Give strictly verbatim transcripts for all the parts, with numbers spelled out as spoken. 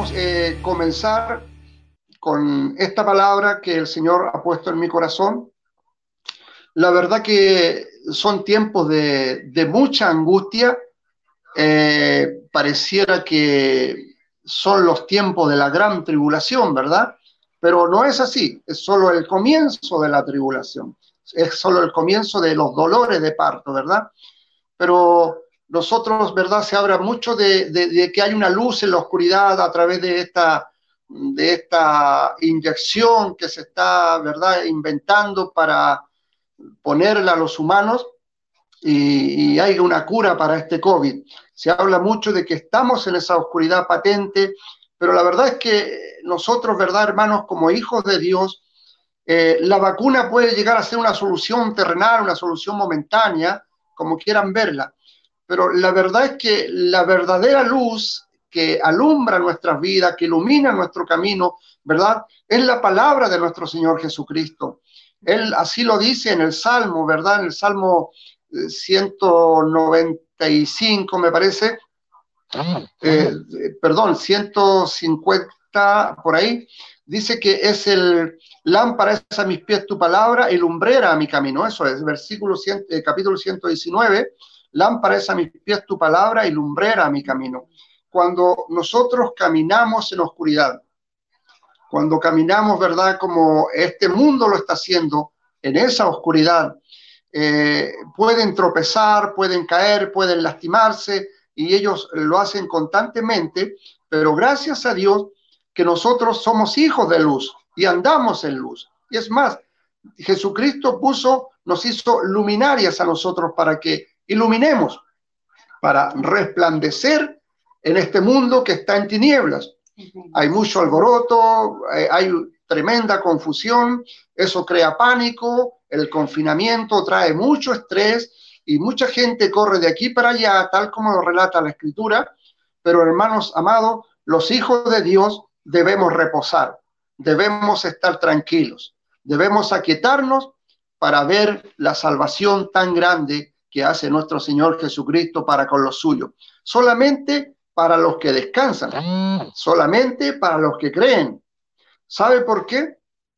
queríamos eh, comenzar con esta palabra que el Señor ha puesto en mi corazón. La verdad que son tiempos de, de mucha angustia. Eh, pareciera que son los tiempos de la gran tribulación, ¿verdad? Pero no es así, es solo el comienzo de la tribulación, es solo el comienzo de los dolores de parto, ¿verdad? Pero nosotros, ¿verdad? Se habla mucho de, de, de que hay una luz en la oscuridad a través de esta, de esta inyección que se está, ¿verdad?, inventando para ponerla a los humanos y, y hay una cura para este COVID. Se habla mucho de que estamos en esa oscuridad patente, pero la verdad es que nosotros, ¿verdad, hermanos, como hijos de Dios, eh, la vacuna puede llegar a ser una solución terrenal, una solución momentánea, como quieran verla, pero la verdad es que la verdadera luz que alumbra nuestras vidas, que ilumina nuestro camino, ¿verdad?, es la palabra de nuestro Señor Jesucristo. Él así lo dice en el Salmo, ¿verdad? En el Salmo ciento noventa y cinco, me parece, eh, perdón, ciento cincuenta, por ahí, dice que es el lámpara es a mis pies tu palabra y lumbrera a mi camino. Eso es, versículo cien, eh, capítulo ciento diecinueve, lámpara es a mis pies tu palabra y lumbrera a mi camino. Cuando nosotros caminamos en oscuridad, cuando caminamos, ¿verdad?, como este mundo lo está haciendo, en esa oscuridad, eh, pueden tropezar, pueden caer, pueden lastimarse, y ellos lo hacen constantemente, pero gracias a Dios que nosotros somos hijos de luz y andamos en luz. Y es más, Jesucristo puso, nos hizo luminarias a nosotros para que iluminemos, para resplandecer en este mundo que está en tinieblas. Hay mucho alboroto, hay tremenda confusión, eso crea pánico, el confinamiento trae mucho estrés y mucha gente corre de aquí para allá, tal como lo relata la Escritura, pero hermanos amados, los hijos de Dios debemos reposar, debemos estar tranquilos, debemos aquietarnos para ver la salvación tan grande que hace nuestro Señor Jesucristo para con los suyos. Solamente para los que descansan, solamente para los que creen. ¿Sabe por qué?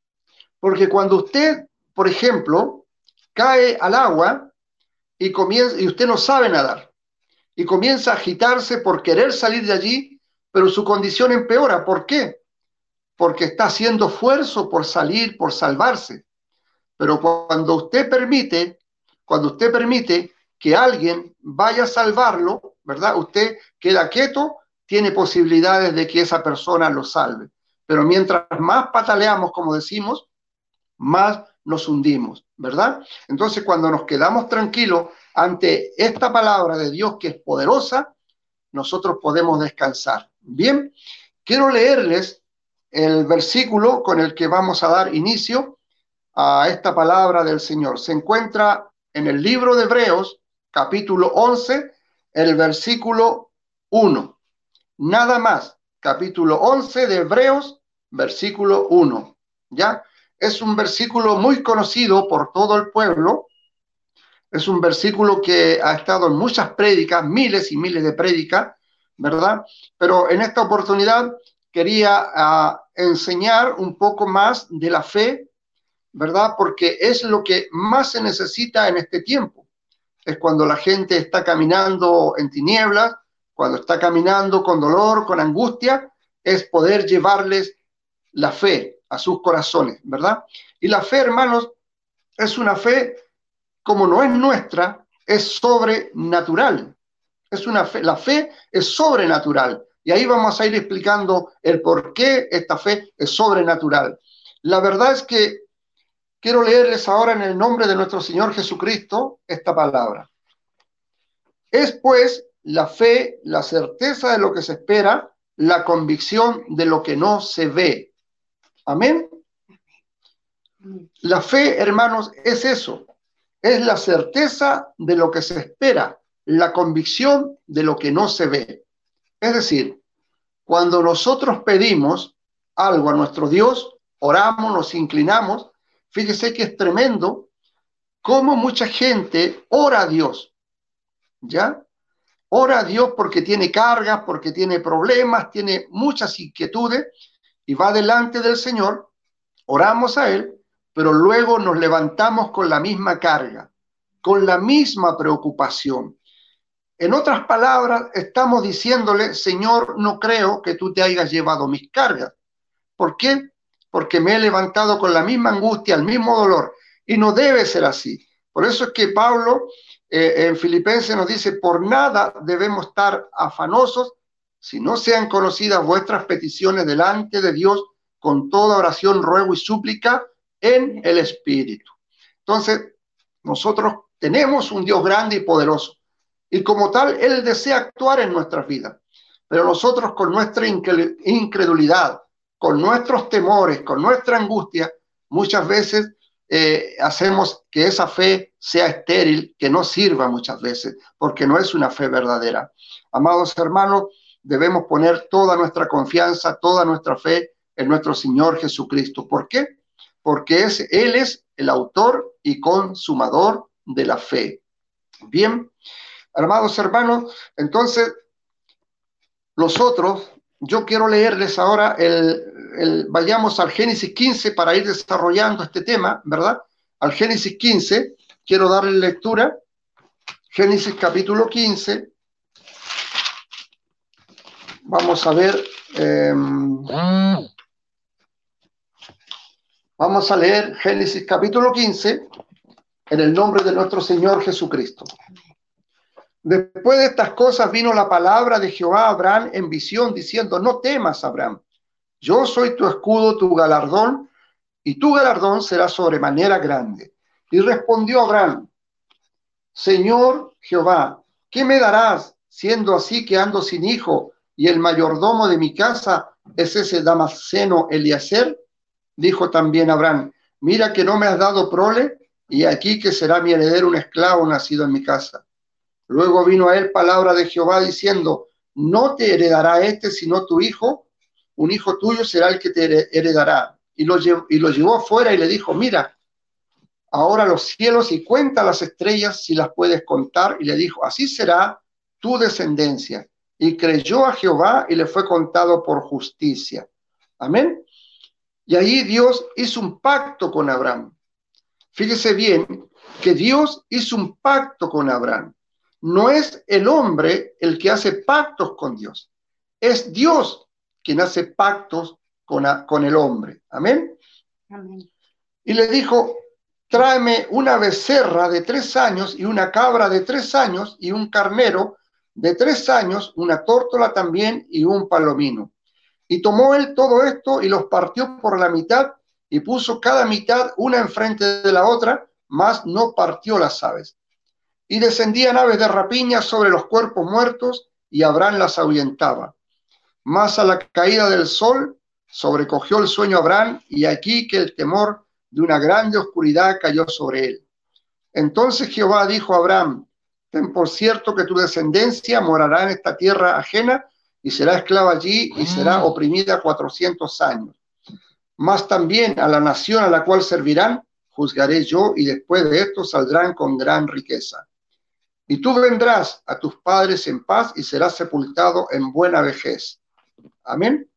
Porque cuando usted, por ejemplo, cae al agua y, comienza, y usted no sabe nadar, y comienza a agitarse por querer salir de allí, pero su condición empeora. ¿Por qué? Porque está haciendo esfuerzo por salir, por salvarse. Pero cuando usted permite, cuando usted permite que alguien vaya a salvarlo, ¿verdad? Usted queda quieto, tiene posibilidades de que esa persona lo salve. Pero mientras más pataleamos, como decimos, más nos hundimos, ¿verdad? Entonces, cuando nos quedamos tranquilos ante esta palabra de Dios que es poderosa, nosotros podemos descansar. Bien, quiero leerles el versículo con el que vamos a dar inicio a esta palabra del Señor. Se encuentra en el libro de Hebreos, capítulo once, el versículo uno. Nada más, capítulo once de Hebreos, versículo uno. ¿Ya? Es un versículo muy conocido por todo el pueblo. Es un versículo que ha estado en muchas prédicas, miles y miles de prédicas, ¿verdad? Pero en esta oportunidad quería uh, enseñar un poco más de la fe, ¿verdad? Porque es lo que más se necesita en este tiempo. Es cuando la gente está caminando en tinieblas, cuando está caminando con dolor, con angustia, es poder llevarles la fe a sus corazones, ¿verdad? Y la fe, hermanos, es una fe, como no es nuestra, es sobrenatural. Es una fe, la fe es sobrenatural. Y ahí vamos a ir explicando el por qué esta fe es sobrenatural. La verdad es que quiero leerles ahora en el nombre de nuestro Señor Jesucristo esta palabra. Es pues la fe, la certeza de lo que se espera, la convicción de lo que no se ve. Amén. La fe, hermanos, es eso. Es la certeza de lo que se espera, la convicción de lo que no se ve. Es decir, cuando nosotros pedimos algo a nuestro Dios, oramos, nos inclinamos, fíjese que es tremendo cómo mucha gente ora a Dios, ¿ya? ora a Dios porque tiene cargas, porque tiene problemas, tiene muchas inquietudes, y va delante del Señor, oramos a Él, pero luego nos levantamos con la misma carga, con la misma preocupación. En otras palabras, estamos diciéndole, Señor, no creo que tú te hayas llevado mis cargas. ¿Por qué? Porque me he levantado con la misma angustia, el mismo dolor, y no debe ser así. Por eso es que Pablo eh, en Filipenses nos dice, por nada debemos estar afanosos, si no sean conocidas vuestras peticiones delante de Dios, con toda oración, ruego y súplica en el Espíritu. Entonces, nosotros tenemos un Dios grande y poderoso, y como tal, Él desea actuar en nuestras vidas, pero nosotros con nuestra incredulidad, con nuestros temores, con nuestra angustia, muchas veces eh, hacemos que esa fe sea estéril, que no sirva muchas veces, porque no es una fe verdadera. Amados hermanos, debemos poner toda nuestra confianza, toda nuestra fe en nuestro Señor Jesucristo. ¿Por qué? Porque es, Él es el autor y consumador de la fe. Bien, amados hermanos, entonces nosotros, yo quiero leerles ahora, el, el, vayamos al Génesis quince para ir desarrollando este tema, ¿verdad? Al Génesis quince, quiero darle lectura. Génesis capítulo quince. Vamos a ver. Eh, vamos a leer Génesis capítulo quince en el nombre de nuestro Señor Jesucristo. Después de estas cosas vino la palabra de Jehová a Abraham en visión, diciendo, no temas, Abraham, yo soy tu escudo, tu galardón, y tu galardón será sobremanera grande. Y respondió Abraham, Señor Jehová, ¿qué me darás, siendo así que ando sin hijo, y el mayordomo de mi casa es ese Damaseno Eliezer? Dijo también Abraham, mira que no me has dado prole, y aquí que será mi heredero un esclavo nacido en mi casa. Luego vino a él palabra de Jehová diciendo, no te heredará este sino tu hijo, un hijo tuyo será el que te heredará. Y lo llevó, y lo llevó fuera y le dijo, mira, ahora los cielos y cuenta las estrellas si las puedes contar. Y le dijo, así será tu descendencia. Y creyó a Jehová y le fue contado por justicia. Amén. Y ahí Dios hizo un pacto con Abraham. Fíjese bien que Dios hizo un pacto con Abraham. No es el hombre el que hace pactos con Dios. Es Dios quien hace pactos con, a, con el hombre. Amén. Amén. Y le dijo, tráeme una becerra de tres años y una cabra de tres años y un carnero de tres años, una tórtola también y un palomino. Y tomó él todo esto y los partió por la mitad y puso cada mitad una enfrente de la otra, mas no partió las aves. Y descendían aves de rapiña sobre los cuerpos muertos, y Abraham las ahuyentaba. Mas a la caída del sol sobrecogió el sueño a Abraham, y aquí que el temor de una grande oscuridad cayó sobre él. Entonces Jehová dijo a Abraham, ten por cierto que tu descendencia morará en esta tierra ajena, y será esclava allí, y será oprimida cuatrocientos años. Mas también a la nación a la cual servirán, juzgaré yo, y después de esto saldrán con gran riqueza. Y tú vendrás a tus padres en paz y serás sepultado en buena vejez. Amén.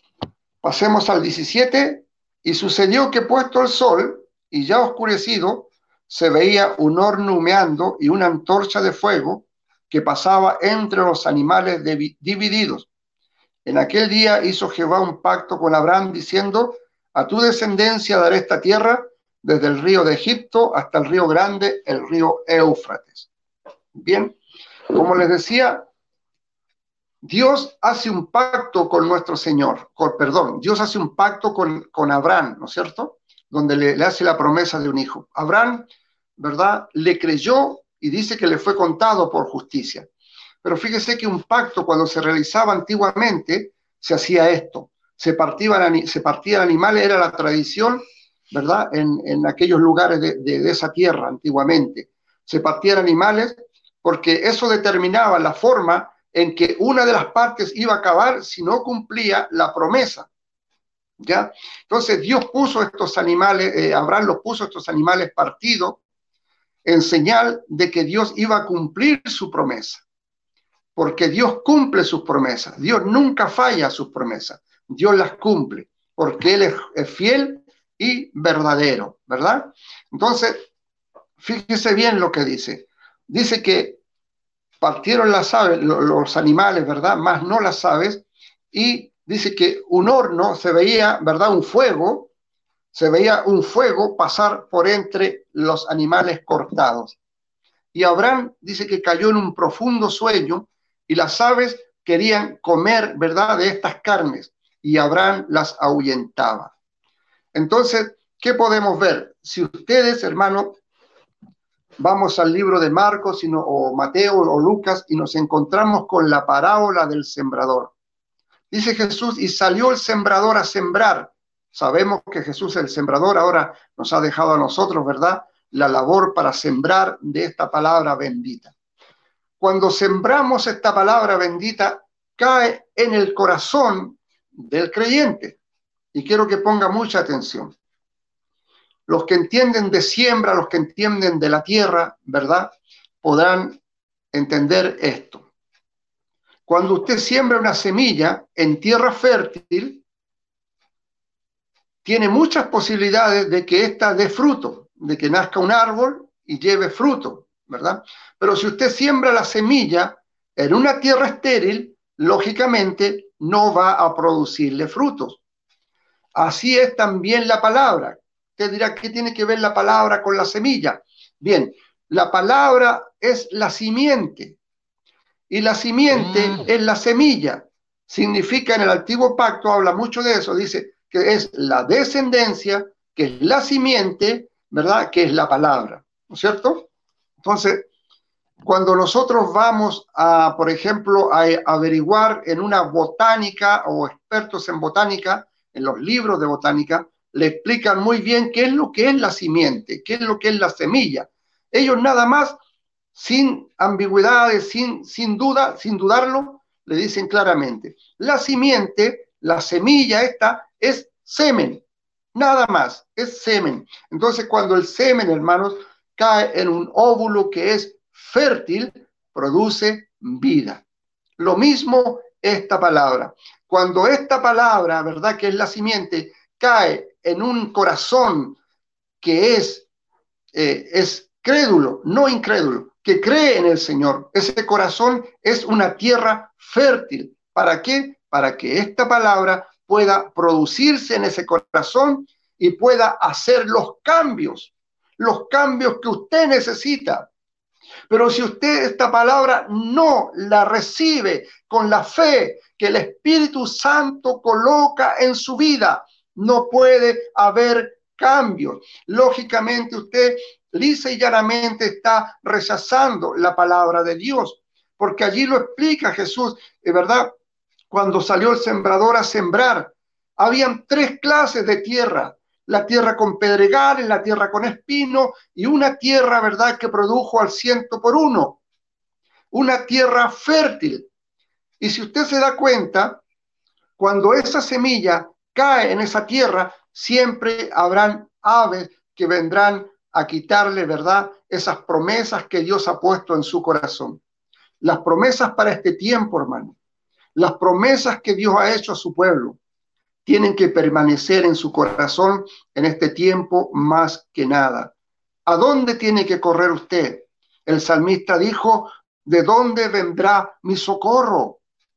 Pasemos al diecisiete. Y sucedió que puesto el sol y ya oscurecido, se veía un horno humeando y una antorcha de fuego que pasaba entre los animales divididos. En aquel día hizo Jehová un pacto con Abraham diciendo, a tu descendencia daré esta tierra desde el río de Egipto hasta el río grande, el río Éufrates. Bien, como les decía, Dios hace un pacto con nuestro Señor, con, perdón, Dios hace un pacto con, con Abraham, ¿no es cierto? Donde le, le hace la promesa de un hijo. Abraham, ¿verdad? Le creyó y dice que le fue contado por justicia. Pero fíjese que un pacto cuando se realizaba antiguamente, se hacía esto. Se partían, se partían animales, era la tradición, ¿verdad? En, en aquellos lugares de, de, de esa tierra antiguamente. Se partían animales porque eso determinaba la forma en que una de las partes iba a acabar si no cumplía la promesa. ¿Ya? Entonces Dios puso estos animales, eh, Abraham los puso estos animales partidos en señal de que Dios iba a cumplir su promesa. porque Dios cumple sus promesas. Dios nunca falla a sus promesas. Dios las cumple, porque Él es, es fiel y verdadero, ¿verdad? Entonces, fíjese bien lo que dice. Dice que partieron las aves, los animales, ¿verdad? Más no las aves, y dice que un horno se veía, ¿verdad? Un fuego, se veía un fuego pasar por entre los animales cortados. Y Abraham dice que cayó en un profundo sueño y las aves querían comer, ¿verdad?, de estas carnes, y Abraham las ahuyentaba. Entonces, ¿qué podemos ver? Si ustedes, hermanos, vamos al libro de Marcos sino, o Mateo o Lucas y nos encontramos con la parábola del sembrador. Dice Jesús, y salió el sembrador a sembrar. Sabemos que Jesús, el sembrador, ahora nos ha dejado a nosotros, ¿verdad?, la labor para sembrar de esta palabra bendita. Cuando sembramos esta palabra bendita, cae en el corazón del creyente. Y quiero que ponga mucha atención. Los que entienden de siembra, los que entienden de la tierra, ¿verdad?, podrán entender esto. Cuando usted siembra una semilla en tierra fértil, tiene muchas posibilidades de que ésta dé fruto, de que nazca un árbol y lleve fruto, ¿verdad? Pero si usted siembra la semilla en una tierra estéril, lógicamente no va a producirle frutos. Así es también la palabra. Usted dirá, ¿qué tiene que ver la palabra con la semilla? Bien, la palabra es la simiente y la simiente mm. es la semilla. Significa, en el antiguo pacto habla mucho de eso, dice que es la descendencia, que es la simiente, ¿verdad?, que es la palabra, ¿no es cierto? Entonces, cuando nosotros vamos a, por ejemplo, a averiguar en una botánica o expertos en botánica, en los libros de botánica, le explican muy bien qué es lo que es la simiente, qué es lo que es la semilla. Ellos nada más, sin ambigüedades, sin, sin duda, sin dudarlo, le dicen claramente, la simiente, la semilla esta, es semen, nada más, es semen. Entonces, cuando el semen, hermanos, cae en un óvulo que es fértil, produce vida. Lo mismo esta palabra. Cuando esta palabra, ¿verdad?, que es la simiente, cae en un corazón que es, eh, es crédulo, no incrédulo, que cree en el Señor, ese corazón es una tierra fértil. ¿Para qué? Para que esta palabra pueda producirse en ese corazón y pueda hacer los cambios, los cambios que usted necesita. Pero si usted esta palabra no la recibe con la fe que el Espíritu Santo coloca en su vida, no puede haber cambios. Lógicamente usted lisa y llanamente está rechazando la palabra de Dios, porque allí lo explica Jesús, es verdad, cuando salió el sembrador a sembrar, habían tres clases de tierra. La tierra con pedregales, la tierra con espino y una tierra, ¿verdad?, que produjo al ciento por uno. Una tierra fértil. Y si usted se da cuenta, cuando esa semilla cae en esa tierra, siempre habrán aves que vendrán a quitarle, ¿verdad?, esas promesas que Dios ha puesto en su corazón. Las promesas para este tiempo, hermano. Las promesas que Dios ha hecho a su pueblo tienen que permanecer en su corazón en este tiempo más que nada. ¿A dónde tiene que correr usted? El salmista dijo, ¿de dónde vendrá mi socorro?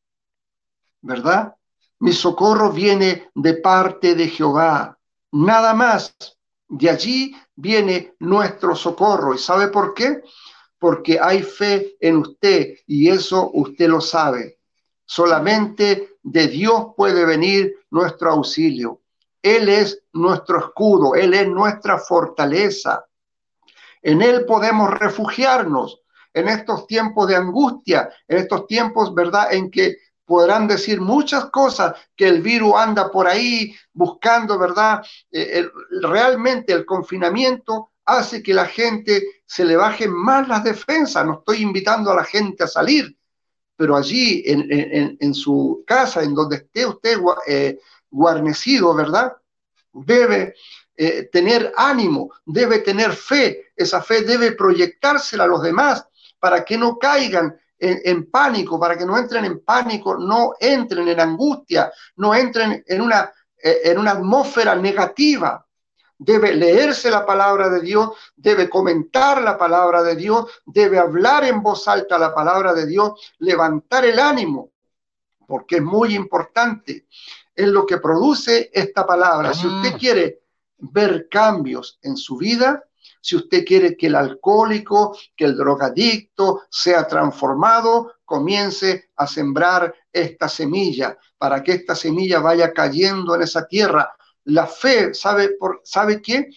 ¿Verdad? Mi socorro viene de parte de Jehová. Nada más. De allí viene nuestro socorro. ¿Y sabe por qué? Porque hay fe en usted y eso usted lo sabe. Solamente de Dios puede venir nuestro auxilio. Él es nuestro escudo, Él es nuestra fortaleza. En Él podemos refugiarnos en estos tiempos de angustia, en estos tiempos, ¿verdad?, en que podrán decir muchas cosas, que el virus anda por ahí buscando, ¿verdad? Eh, el, realmente el confinamiento hace que la gente se le bajen más las defensas. No estoy invitando a la gente a salir, pero allí en, en, en su casa, en donde esté usted eh, guarnecido, ¿verdad?, debe eh, tener ánimo, debe tener fe. Esa fe debe proyectársela a los demás para que no caigan en, en pánico, para que no entren en pánico, no entren en angustia, no entren en una, en una atmósfera negativa. Debe leerse la palabra de Dios, debe comentar la palabra de Dios, debe hablar en voz alta la palabra de Dios, levantar el ánimo, porque es muy importante. Es lo que produce esta palabra. Si usted quiere ver cambios en su vida, si usted quiere que el alcohólico, que el drogadicto sea transformado, comience a sembrar esta semilla, para que esta semilla vaya cayendo en esa tierra. La fe, ¿sabe, por, ¿sabe qué?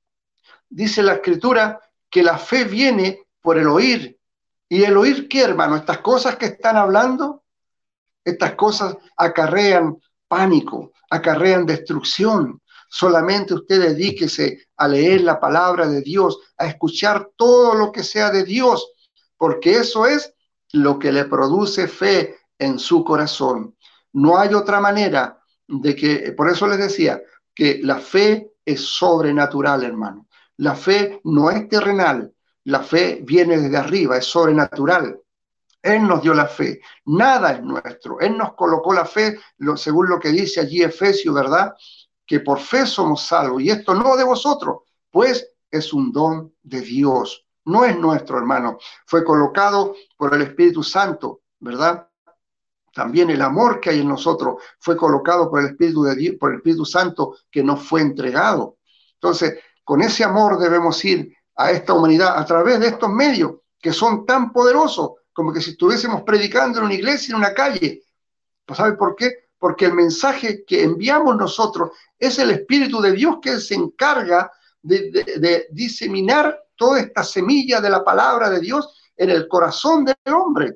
Dice la Escritura que la fe viene por el oír. ¿Y el oír qué, hermano? Estas cosas que están hablando, estas cosas acarrean pánico, acarrean destrucción. Solamente usted dedíquese a leer la palabra de Dios, a escuchar todo lo que sea de Dios, porque eso es lo que le produce fe en su corazón. No hay otra manera de que, por eso les decía, que la fe es sobrenatural, hermano. La fe no es terrenal, la fe viene desde arriba, es sobrenatural. Él nos dio la fe, nada es nuestro. Él nos colocó la fe, lo, según lo que dice allí Efesios, ¿verdad? Que por fe somos salvos, y esto no de vosotros, pues es un don de Dios. No es nuestro, hermano. Fue colocado por el Espíritu Santo, ¿verdad? También el amor que hay en nosotros fue colocado por el Espíritu de Dios, por el Espíritu Santo que nos fue entregado. Entonces, con ese amor debemos ir a esta humanidad a través de estos medios que son tan poderosos, como que si estuviésemos predicando en una iglesia, en una calle. ¿Pues sabe por qué? Porque el mensaje que enviamos nosotros es el Espíritu de Dios que se encarga de, de, de diseminar toda esta semilla de la palabra de Dios en el corazón del hombre.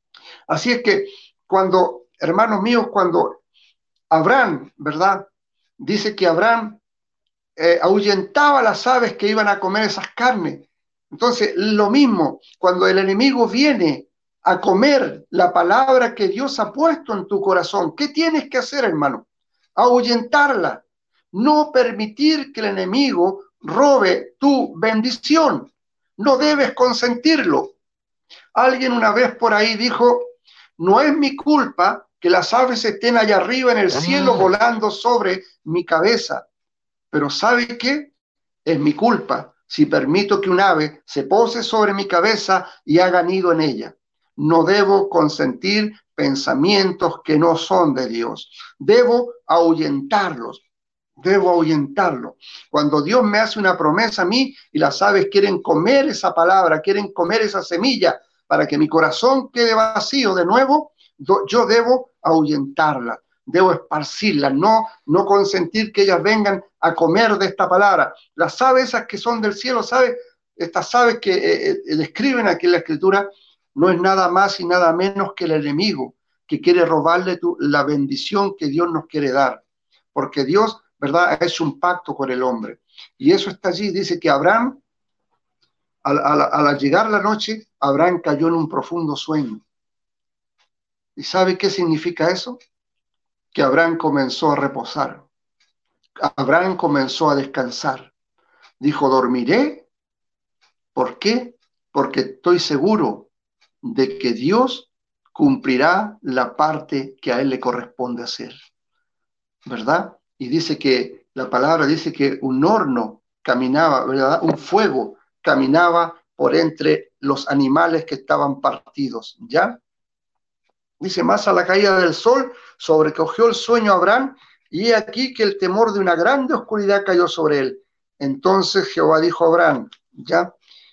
Así es que cuando, hermanos míos, cuando Abraham, ¿verdad? Dice que Abraham eh, ahuyentaba a las aves que iban a comer esas carnes. Entonces, lo mismo, cuando el enemigo viene a comer la palabra que Dios ha puesto en tu corazón, ¿qué tienes que hacer, hermano? Ahuyentarla. No permitir que el enemigo robe tu bendición. No debes consentirlo. Alguien una vez por ahí dijo, no es mi culpa que las aves estén allá arriba en el cielo volando sobre mi cabeza. Pero ¿sabe qué? Es mi culpa si permito que un ave se pose sobre mi cabeza y haga nido en ella. No debo consentir pensamientos que no son de Dios. Debo ahuyentarlos. Debo ahuyentarlos. Cuando Dios me hace una promesa a mí y las aves quieren comer esa palabra, quieren comer esa semilla para que mi corazón quede vacío de nuevo, yo debo ahuyentarla. Debo esparcirlas, no, no consentir que ellas vengan a comer de esta palabra. Las aves esas que son del cielo, ¿sabes? Estas aves que eh, eh, describen aquí en la Escritura, no es nada más y nada menos que el enemigo que quiere robarle tu, la bendición que Dios nos quiere dar. Porque Dios, ¿verdad?, ha hecho un pacto con el hombre. Y eso está allí. Dice que Abraham, al, al, al llegar la noche, Abraham cayó en un profundo sueño. ¿Y sabe qué significa eso? Que Abraham comenzó a reposar. Abraham comenzó a descansar. Dijo, dormiré. ¿Por qué? Porque estoy seguro de que Dios cumplirá la parte que a él le corresponde hacer. ¿Verdad? Y dice que, la palabra dice que un horno caminaba, ¿verdad? Un fuego caminaba por entre los animales que estaban partidos, ¿ya? Dice, más a la caída del sol, sobrecogió el sueño a Abraham, y he aquí que el temor de una grande oscuridad cayó sobre él. Entonces Jehová dijo a Abraham, ¿ya?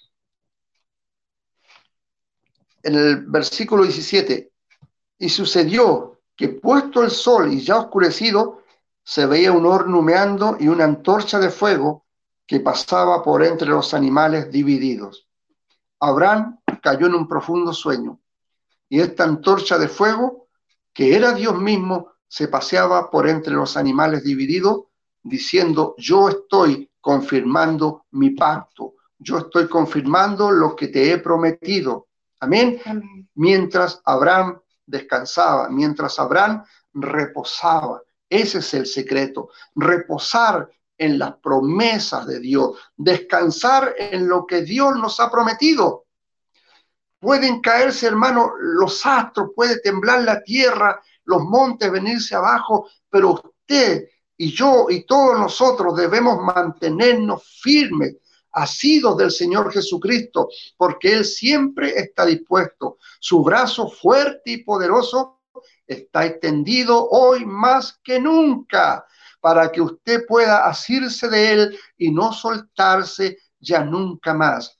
En el versículo diecisiete, y sucedió que puesto el sol y ya oscurecido, se veía un horno humeando y una antorcha de fuego que pasaba por entre los animales divididos. Abraham cayó en un profundo sueño, y esta antorcha de fuego, que era Dios mismo, se paseaba por entre los animales divididos, diciendo, yo estoy confirmando mi pacto, yo estoy confirmando lo que te he prometido. Amén. Amén. Mientras Abraham descansaba, mientras Abraham reposaba. Ese es el secreto, reposar en las promesas de Dios, descansar en lo que Dios nos ha prometido. pueden caerse, hermano, los astros, puede temblar la tierra, los montes venirse abajo, pero usted y yo y todos nosotros debemos mantenernos firmes, asidos del Señor Jesucristo, porque Él siempre está dispuesto. Su brazo fuerte y poderoso está extendido hoy más que nunca, para que usted pueda asirse de Él y no soltarse ya nunca más.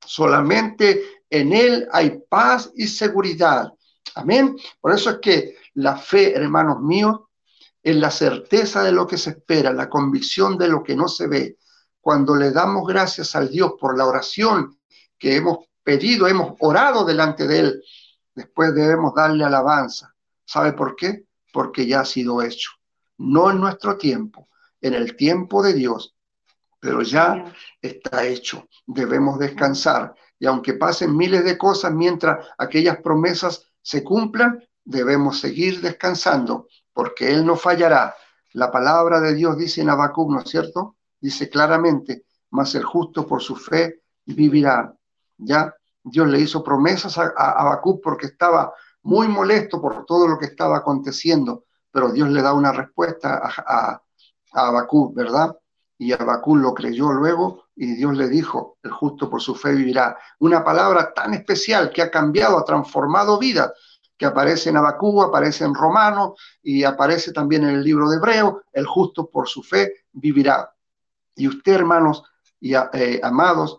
Solamente en Él hay paz y seguridad. Amén. Por eso es que la fe, hermanos míos, es la certeza de lo que se espera, la convicción de lo que no se ve. Cuando le damos gracias al Dios por la oración que hemos pedido, hemos orado delante de Él, después debemos darle alabanza. ¿Sabe por qué? Porque ya ha sido hecho. No en nuestro tiempo, en el tiempo de Dios, pero ya está hecho. Debemos descansar. Y aunque pasen miles de cosas mientras aquellas promesas se cumplan, debemos seguir descansando, porque Él no fallará. La palabra de Dios dice en Habacuc, ¿no es cierto? Dice claramente, mas el justo por su fe vivirá. Ya Dios le hizo promesas a, a Habacuc porque estaba muy molesto por todo lo que estaba aconteciendo, pero Dios le da una respuesta a, a, a Habacuc, ¿verdad? Y Habacuc lo creyó luego y Dios le dijo, el justo por su fe vivirá. Una palabra tan especial que ha cambiado, ha transformado vidas, que aparece en Habacuc, aparece en Romanos y aparece también en el libro de Hebreo, el justo por su fe vivirá. Y usted, hermanos y eh, amados,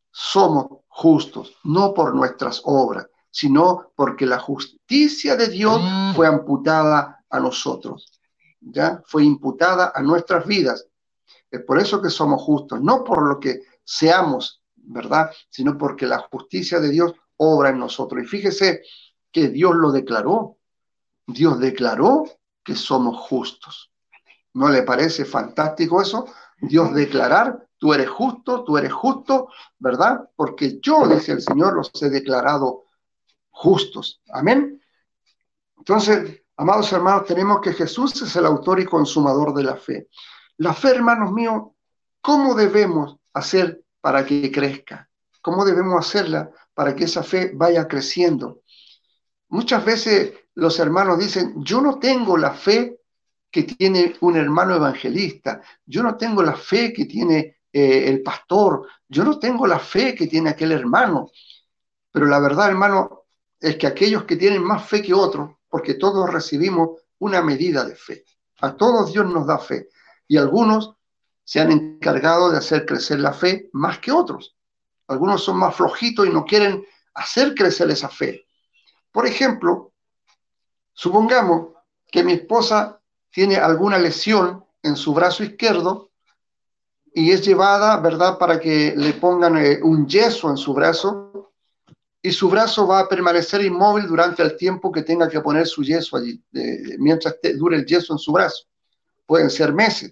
somos justos, no por nuestras obras, sino porque la justicia de Dios fue amputada a nosotros, ¿ya? Fue imputada a nuestras vidas. Es por eso que somos justos, no por lo que seamos, ¿verdad? Sino porque la justicia de Dios obra en nosotros. Y fíjese que Dios lo declaró. Dios declaró que somos justos. ¿No le parece fantástico eso? Dios declarar, tú eres justo, tú eres justo, ¿verdad? Porque yo, dice el Señor, los he declarado justos. Amén. Entonces, amados hermanos, tenemos que Jesús es el autor y consumador de la fe. La fe, hermanos míos, ¿cómo debemos hacer para que crezca? ¿Cómo debemos hacerla para que esa fe vaya creciendo? Muchas veces los hermanos dicen, yo no tengo la fe que tiene un hermano evangelista, yo no tengo la fe que tiene eh, el pastor, yo no tengo la fe que tiene aquel hermano. Pero la verdad, hermano, es que aquellos que tienen más fe que otros, porque todos recibimos una medida de fe, a todos Dios nos da fe, y algunos se han encargado de hacer crecer la fe más que otros. Algunos son más flojitos y no quieren hacer crecer esa fe. Por ejemplo, supongamos que mi esposa tiene alguna lesión en su brazo izquierdo y es llevada, ¿verdad?, para que le pongan eh, un yeso en su brazo, y su brazo va a permanecer inmóvil durante el tiempo que tenga que poner su yeso allí, eh, mientras te, dure el yeso en su brazo. Pueden ser meses.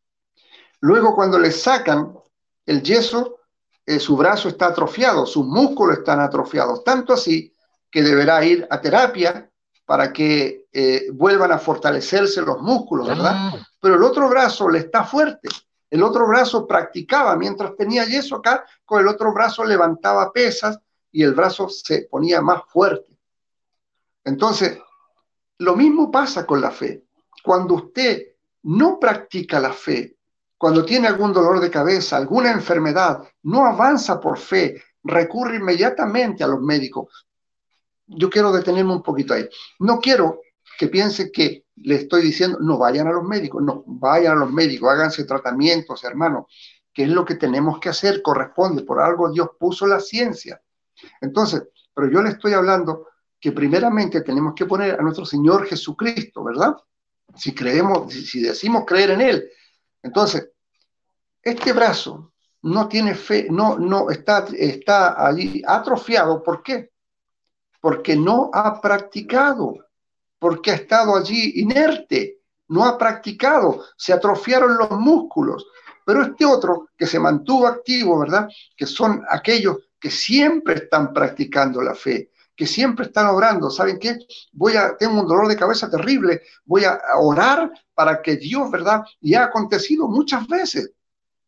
Luego, cuando le sacan el yeso, eh, su brazo está atrofiado, sus músculos están atrofiados, tanto así que deberá ir a terapia para que eh, vuelvan a fortalecerse los músculos, ¿verdad? Pero el otro brazo le está fuerte. El otro brazo practicaba, mientras tenía yeso acá, con el otro brazo levantaba pesas y el brazo se ponía más fuerte. Entonces, lo mismo pasa con la fe. Cuando usted no practica la fe, cuando tiene algún dolor de cabeza, alguna enfermedad, no avanza por fe, recurre inmediatamente a los médicos. Yo quiero detenerme un poquito ahí. No quiero que piense que le estoy diciendo, no vayan a los médicos, no, vayan a los médicos, háganse tratamientos, hermanos, que es lo que tenemos que hacer, corresponde, por algo Dios puso la ciencia. Entonces, pero yo le estoy hablando que primeramente tenemos que poner a nuestro Señor Jesucristo, ¿verdad? Si creemos, si, si decimos creer en Él. Entonces, este brazo no tiene fe, no, no está, está allí atrofiado. ¿Por qué? Porque no ha practicado, porque ha estado allí inerte, no ha practicado, se atrofiaron los músculos. Pero este otro que se mantuvo activo, ¿verdad? Que son aquellos que siempre están practicando la fe, que siempre están orando. ¿Saben qué? Voy a, tengo un dolor de cabeza terrible, voy a orar para que Dios, ¿verdad? Y ha acontecido muchas veces.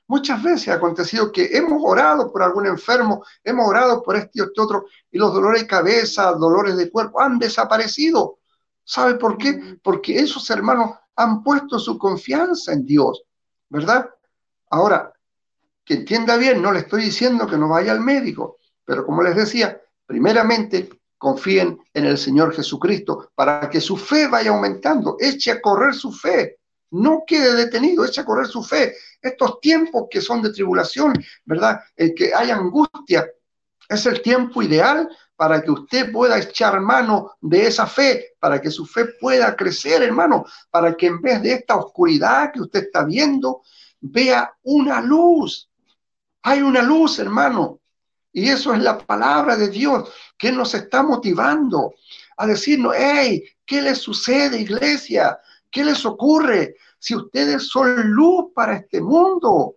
Muchas veces ha acontecido que hemos orado por algún enfermo, hemos orado por este y este otro, y los dolores de cabeza, dolores de cuerpo han desaparecido. ¿Sabe por qué? Porque esos hermanos han puesto su confianza en Dios, ¿verdad? Ahora, que entienda bien, no le estoy diciendo que no vaya al médico, pero como les decía, primeramente confíen en el Señor Jesucristo para que su fe vaya aumentando, eche a correr su fe, no quede detenido, eche a correr su fe. Estos tiempos que son de tribulación, ¿verdad? El que hay angustia, es el tiempo ideal para que usted pueda echar mano de esa fe, para que su fe pueda crecer, hermano, para que en vez de esta oscuridad que usted está viendo, vea una luz. Hay una luz, hermano, y eso es la palabra de Dios que nos está motivando a decirnos, hey, ¿qué les sucede, iglesia? ¿Qué les ocurre? Si ustedes son luz para este mundo,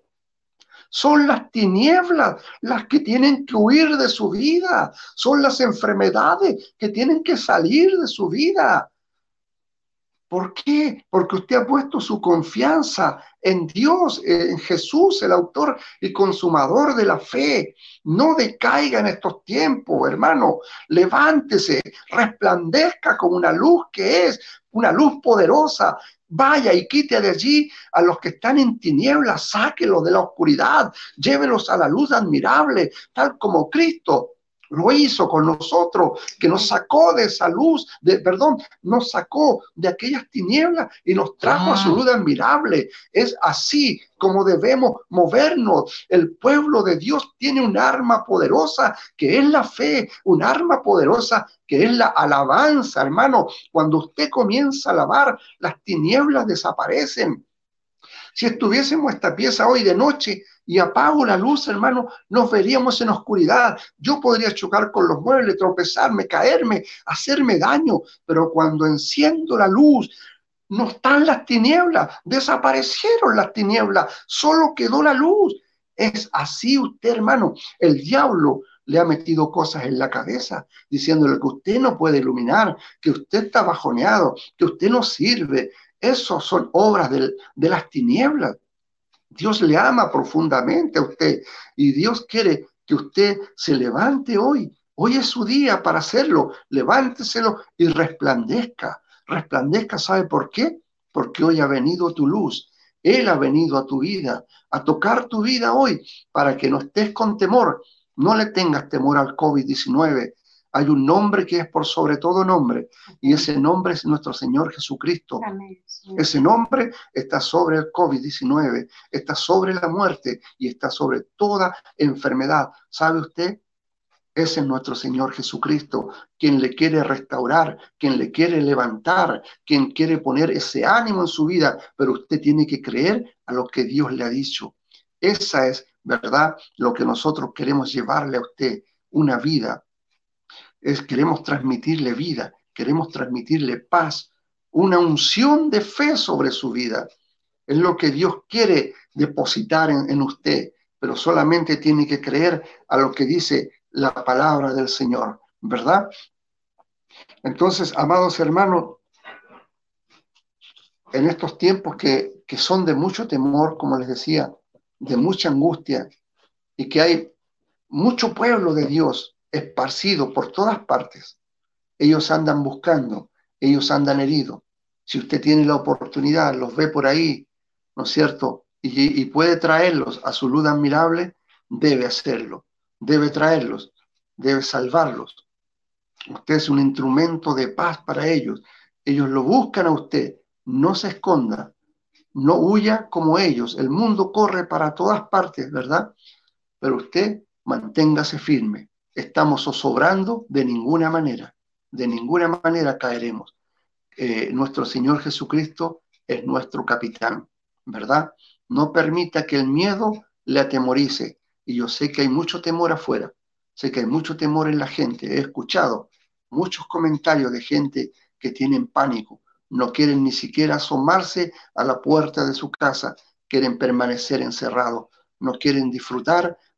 son las tinieblas las que tienen que huir de su vida, son las enfermedades que tienen que salir de su vida. ¿Por qué? Porque usted ha puesto su confianza en Dios, en Jesús, el autor y consumador de la fe. No decaiga en estos tiempos, hermano. Levántese, resplandezca como una luz que es, una luz poderosa. Vaya y quite de allí a los que están en tinieblas, sáquelos de la oscuridad, llévelos a la luz admirable, tal como Cristo lo hizo con nosotros, que nos sacó de esa luz, de, perdón, nos sacó de aquellas tinieblas y nos trajo a su luz admirable. Es así como debemos movernos. El pueblo de Dios tiene un arma poderosa que es la fe, un arma poderosa que es la alabanza, hermano. Cuando usted comienza a alabar, las tinieblas desaparecen. Si estuviésemos esta pieza hoy de noche y apago la luz, hermano, nos veríamos en oscuridad. Yo podría chocar con los muebles, tropezarme, caerme, hacerme daño, pero cuando enciendo la luz, no están las tinieblas, desaparecieron las tinieblas, solo quedó la luz. Es así usted, hermano. El diablo le ha metido cosas en la cabeza, diciéndole que usted no puede iluminar, que usted está bajoneado, que usted no sirve. Eso son obras de, de las tinieblas. Dios le ama profundamente a usted y Dios quiere que usted se levante hoy. Hoy es su día para hacerlo. Levánteselo y resplandezca. Resplandezca, ¿sabe por qué? Porque hoy ha venido tu luz. Él ha venido a tu vida, a tocar tu vida hoy, para que no estés con temor. No le tengas temor al COVID diecinueve. Hay un nombre que es por sobre todo nombre, y ese nombre es nuestro Señor Jesucristo. Amén. Ese nombre está sobre el COVID diecinueve, está sobre la muerte y está sobre toda enfermedad. ¿Sabe usted? Ese es nuestro Señor Jesucristo, quien le quiere restaurar, quien le quiere levantar, quien quiere poner ese ánimo en su vida, pero usted tiene que creer a lo que Dios le ha dicho. Esa es, ¿verdad?, lo que nosotros queremos llevarle a usted, una vida. Es, queremos transmitirle vida, queremos transmitirle paz, una unción de fe sobre su vida. Es lo que Dios quiere depositar en, en usted, pero solamente tiene que creer a lo que dice la palabra del Señor, ¿verdad? Entonces, amados hermanos, en estos tiempos que, que son de mucho temor, como les decía, de mucha angustia, y que hay mucho pueblo de Dios esparcido por todas partes, ellos andan buscando, ellos andan heridos. Si usted tiene la oportunidad, los ve por ahí, ¿no es cierto? Y, y puede traerlos a su luz admirable, debe hacerlo, debe traerlos, debe salvarlos. Usted es un instrumento de paz para ellos. Ellos lo buscan a usted. No se esconda, no huya como ellos. El mundo corre para todas partes, ¿verdad? Pero usted manténgase firme. Estamos zozobrando de ninguna manera. De ninguna manera caeremos. Eh, nuestro Señor Jesucristo es nuestro capitán, ¿verdad? No permita que el miedo le atemorice. Y yo sé que hay mucho temor afuera. Sé que hay mucho temor en la gente. He escuchado muchos comentarios de gente que tienen pánico. No quieren ni siquiera asomarse a la puerta de su casa. Quieren permanecer encerrados. No quieren disfrutar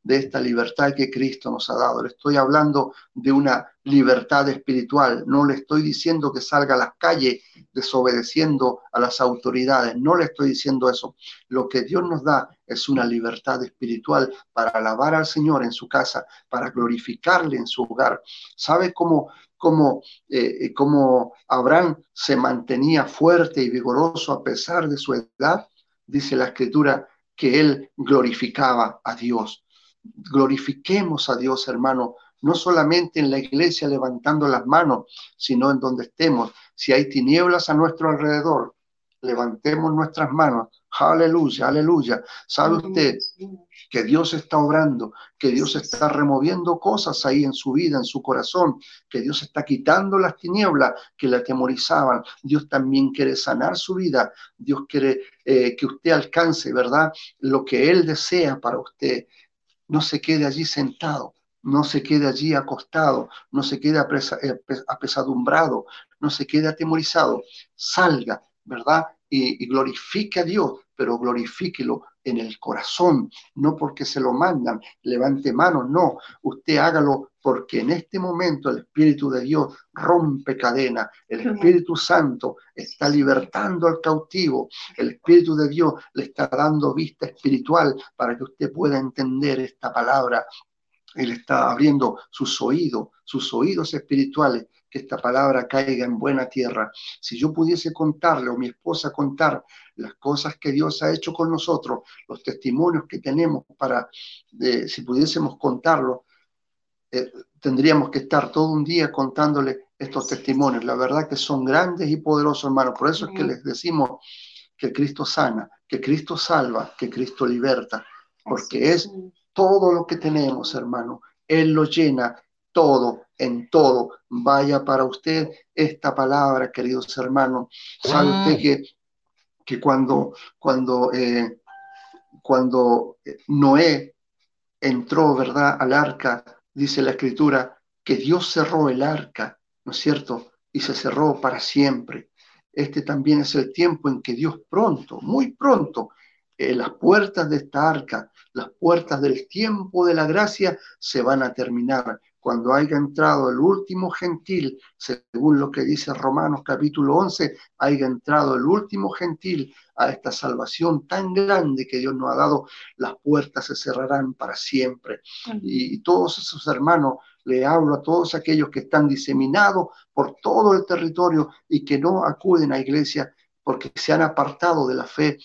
de esta libertad que Cristo nos ha dado. Le estoy hablando de una libertad espiritual. No le estoy diciendo que salga a las calles desobedeciendo a las autoridades. No le estoy diciendo eso. Lo que Dios nos da es una libertad espiritual para alabar al Señor en su casa, para glorificarle en su hogar. ¿Sabe cómo, cómo, eh, cómo Abraham se mantenía fuerte y vigoroso a pesar de su edad? Dice la Escritura que él glorificaba a Dios. Glorifiquemos a Dios, hermano, no solamente en la iglesia levantando las manos, sino en donde estemos. Si hay tinieblas a nuestro alrededor, levantemos nuestras manos. Aleluya, aleluya. ¿Sabe usted que Dios está obrando, que Dios está removiendo cosas ahí en su vida, en su corazón, que Dios está quitando las tinieblas que le atemorizaban? Dios también quiere sanar su vida. Dios quiere eh, que usted alcance, ¿verdad?, lo que Él desea para usted. No se quede allí sentado, no se quede allí acostado, no se quede apesa, apesadumbrado, no se quede atemorizado. Salga, ¿verdad? Y, y glorifique a Dios, pero glorifíquelo en el corazón, no porque se lo mandan, levante manos, no, usted hágalo porque en este momento el Espíritu de Dios rompe cadena, el Espíritu Santo está libertando al cautivo, el Espíritu de Dios le está dando vista espiritual para que usted pueda entender esta palabra. Él está abriendo sus oídos, sus oídos espirituales, que esta palabra caiga en buena tierra. Si yo pudiese contarle, o mi esposa contar, las cosas que Dios ha hecho con nosotros, los testimonios que tenemos para, eh, si pudiésemos contarlo, eh, tendríamos que estar todo un día contándole estos testimonios. La verdad que son grandes y poderosos, hermanos. Por eso es que les decimos que Cristo sana, que Cristo salva, que Cristo liberta, porque es todo lo que tenemos, hermano. Él lo llena todo, en todo. Vaya para usted esta palabra, queridos hermanos. ¿Sabe usted que, que cuando, cuando, eh, cuando Noé entró, ¿verdad?, al arca, dice la Escritura, que Dios cerró el arca, ¿no es cierto?, y se cerró para siempre. Este también es el tiempo en que Dios pronto, muy pronto, eh, las puertas de esta arca, las puertas del tiempo de la gracia se van a terminar. Cuando haya entrado el último gentil, según lo que dice Romanos capítulo once, haya entrado el último gentil a esta salvación tan grande que Dios nos ha dado, las puertas se cerrarán para siempre. Uh-huh. Y, y todos esos hermanos, le hablo a todos aquellos que están diseminados por todo el territorio y que no acuden a iglesia porque se han apartado de la fe.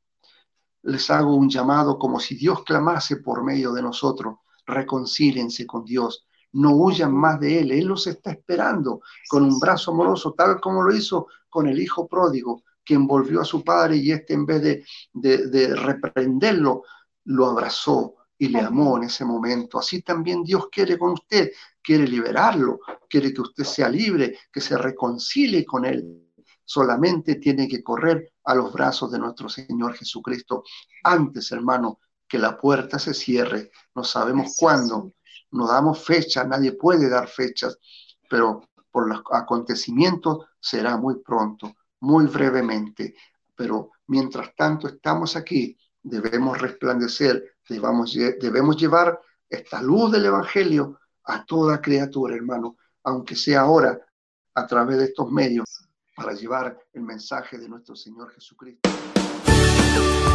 Les hago un llamado como si Dios clamase por medio de nosotros. Reconcíliense con Dios. No huyan más de Él. Él los está esperando con un brazo amoroso, tal como lo hizo con el hijo pródigo, quien volvió a su padre y este, en vez de, de, de reprenderlo, lo abrazó y le amó en ese momento. Así también Dios quiere con usted, quiere liberarlo, quiere que usted sea libre, que se reconcilie con Él. Solamente tiene que correr a los brazos de nuestro Señor Jesucristo. Antes, hermano, que la puerta se cierre. No sabemos cuándo, no damos fecha, nadie puede dar fechas, pero por los acontecimientos será muy pronto, muy brevemente. Pero mientras tanto estamos aquí, debemos resplandecer, debemos, debemos llevar esta luz del Evangelio a toda criatura, hermano, aunque sea ahora a través de estos medios, para llevar el mensaje de nuestro Señor Jesucristo.